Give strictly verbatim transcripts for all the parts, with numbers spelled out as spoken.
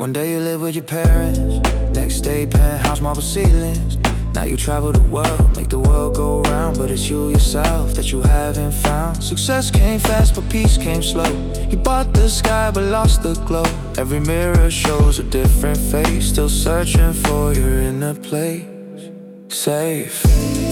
One day you live with your parents, next day penthouse marble ceilings. Now you travel the world, make the world go round, but it's you yourself that you haven't found. Success came fast, but peace came slow. You bought the sky, but lost the glow. Every mirror shows a different face, still searching for your inner place. Safe.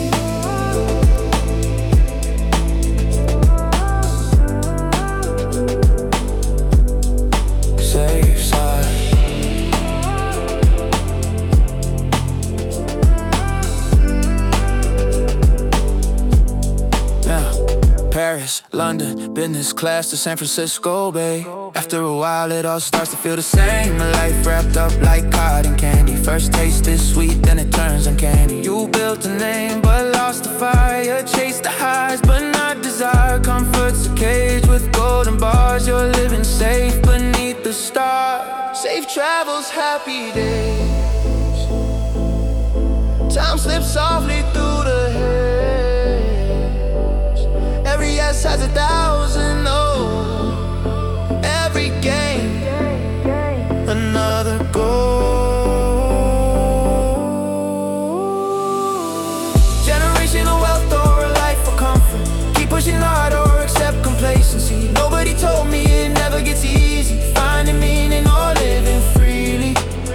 Paris, London, business class to San Francisco, babe. After a while it all starts to feel the same. A life wrapped up like cotton candy. First taste is sweet, then it turns uncanny. You built a name but lost the fire. Chased the highs but not desire. Comfort's a cage with golden bars. You're living safe beneath the stars. Safe travels, happy days. Time slips softly through the haze. Every yes has a thousand no. Every game, another goal. Generational wealth or a life of comfort. Keep pushing hard or accept complacency. Nobody told me it never gets easy. Finding meaning or living freely.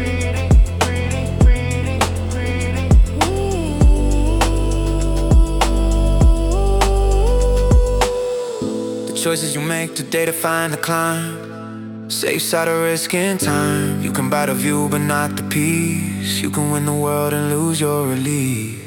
Choices you make today define the climb. Safe side of risk and time. You can buy the view but not the peace. You can win the world and lose your release.